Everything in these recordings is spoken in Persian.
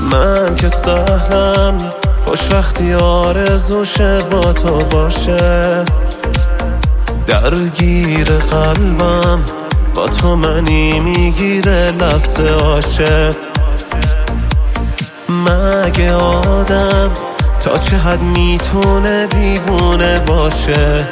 من که سهلم خوش وقتی آرزوشه با تو باشه، درگیر قلبم با تو منی میگیره لفظ عاشق. مگه آدم تا چه حد میتونه دیوونه باشه؟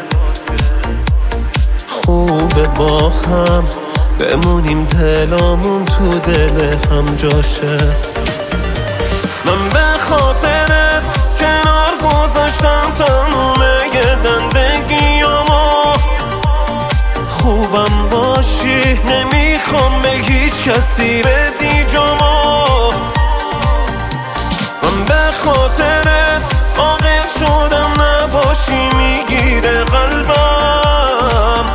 خوبه با هم بمونیم دلامون تو دل هم جاشه. من به خاطرت کنار گذاشتم تمومه زندگیامو، خوبم باشی نمیخوام به هیچ کسی بدی جامو. من به خاطرت عاقل شدم نباشی میگیره قلبم،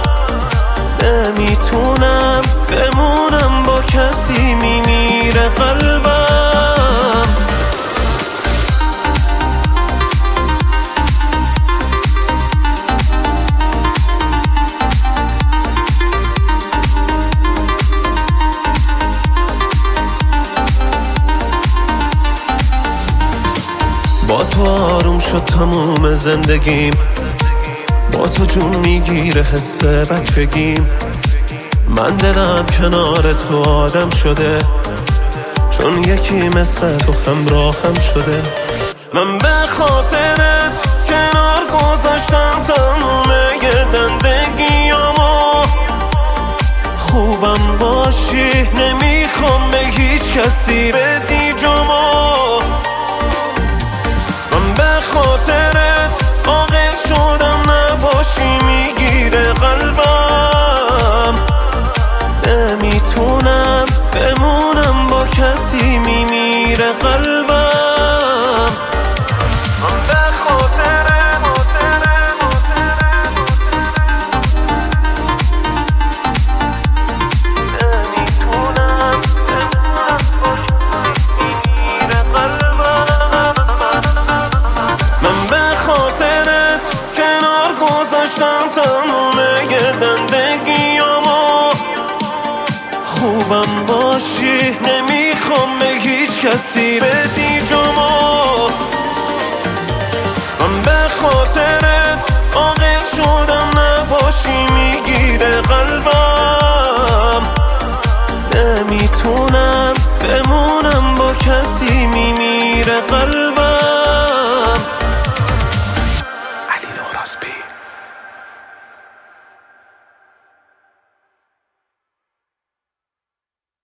نمیتونم بمونم با کسی میمیره قلبم. با تو آروم شد تموم زندگیم، با تو جون میگیره حس بچگیم. من دلم کنار تو آدم شده، چون یکی مثل تو همراهم شده. من به خاطرت کنار گذاشتم تموم زندگیامو، خوبم باشی نمیخوام به هیچ کسی بدی جامو. من به خاطرت عاقل شدم نباشی میگیره قلبم، نمیتونم بمونم با کسی میمیره قلبم. من به خاطرت نمیتونم با کسی میمیره قلبم. من به خاطرت کنار گذاشتم تموم زندگیامو، خوبم باشی نمیخوام به هیچ کسی بدی جامو. من به خاطرت عاقل شدم نباشی میگیره قلبم، نمیتونم بمونم با کسی میمیره قلبم. علی نوراسپی.